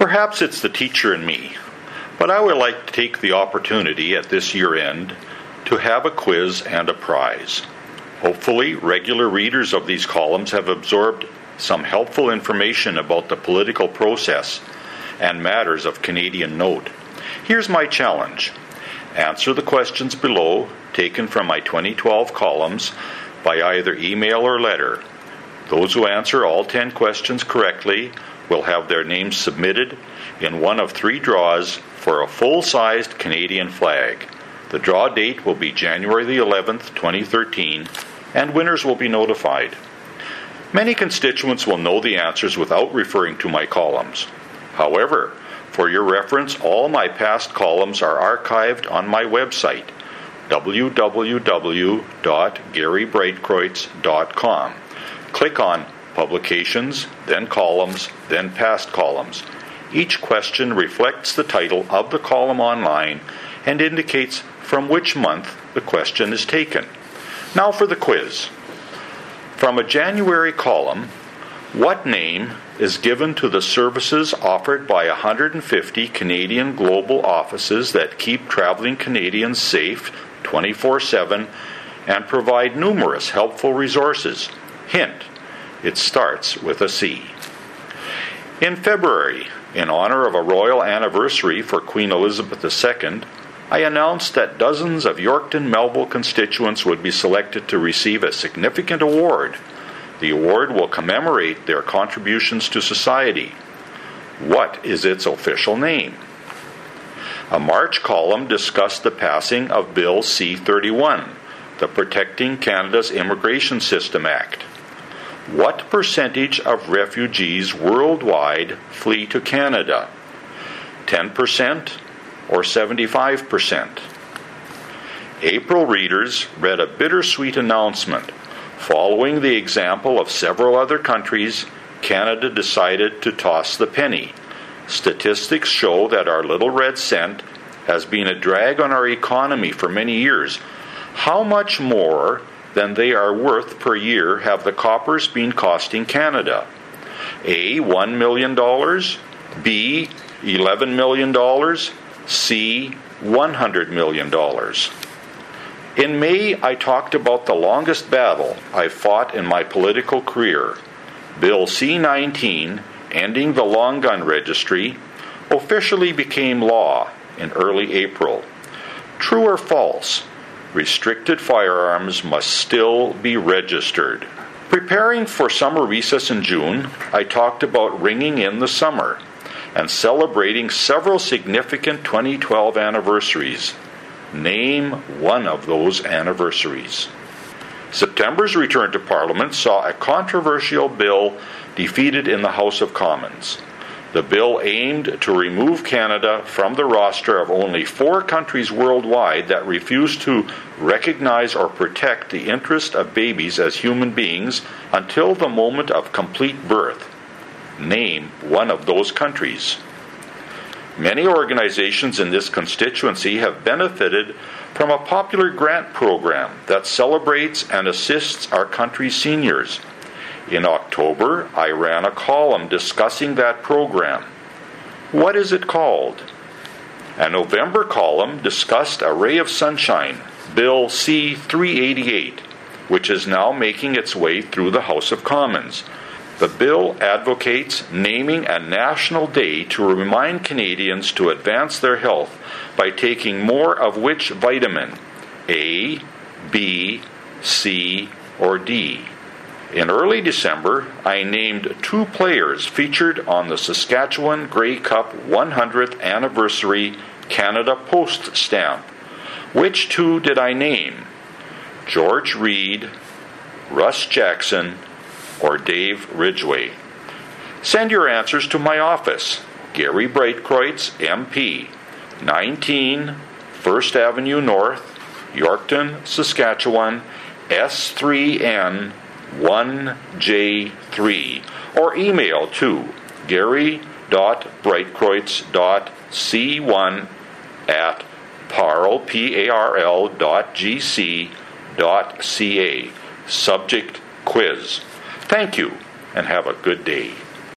Perhaps it's the teacher in me, but I would like to take the opportunity at this year-end to have a quiz and a prize. Hopefully, regular readers of these columns have absorbed some helpful information about the political process and matters of Canadian note. Here's my challenge. Answer the questions below, taken from my 2012 columns, by either email or letter. Those who answer all 10 questions correctly will have their names submitted in one of 3 draws for a full-sized Canadian flag. The draw date will be January the 11th, 2013, and winners will be notified. Many constituents will know the answers without referring to my columns. However, for your reference, all my past columns are archived on my website, www.garybrightkreutz.com. Click on Publications, then Columns, then Past Columns. Each question reflects the title of the column online and indicates from which month the question is taken. Now for the quiz. From a January column, what name is given to the services offered by 150 Canadian global offices that keep traveling Canadians safe 24/7 and provide numerous helpful resources? Hint, it starts with a C. In February, in honor of a royal anniversary for Queen Elizabeth II, I announced that dozens of Yorkton-Melville constituents would be selected to receive a significant award. The award will commemorate their contributions to society. What is its official name? A March column discussed the passing of Bill C-31, the Protecting Canada's Immigration System Act. What percentage of refugees worldwide flee to Canada? 10% or 75%? April readers read a bittersweet announcement. Following the example of several other countries, Canada decided to toss the penny. Statistics show that our little red cent has been a drag on our economy for many years. How much more than they are worth per year have the coppers been costing Canada? A, $1 million, B, $11 million, C, $100 million. In May, I talked about the longest battle I fought in my political career. Bill C-19, ending the long gun registry, officially became law in early April. True or false? Restricted firearms must still be registered. Preparing for summer recess in June, I talked about ringing in the summer and celebrating several significant 2012 anniversaries. Name one of those anniversaries. September's return to Parliament saw a controversial bill defeated in the House of Commons. The bill aimed to remove Canada from the roster of only 4 countries worldwide that refuse to recognize or protect the interest of babies as human beings until the moment of complete birth. Name one of those countries. Many organizations in this constituency have benefited from a popular grant program that celebrates and assists our country's seniors. In October, I ran a column discussing that program. What is it called? A November column discussed a ray of sunshine, Bill C-388, which is now making its way through the House of Commons. The bill advocates naming a national day to remind Canadians to advance their health by taking more of which vitamin? A, B, C, or D? In early December, I named 2 players featured on the Saskatchewan Grey Cup 100th Anniversary Canada Post stamp. Which 2 did I name? George Reed, Russ Jackson, or Dave Ridgway? Send your answers to my office, Gary Brightkreutz, MP, 19 First Avenue North, Yorkton, Saskatchewan, S3N 1J3, or email to gary.brightkreutz.c1@parl.gc.ca. Subject: quiz. Thank you, and have a good day.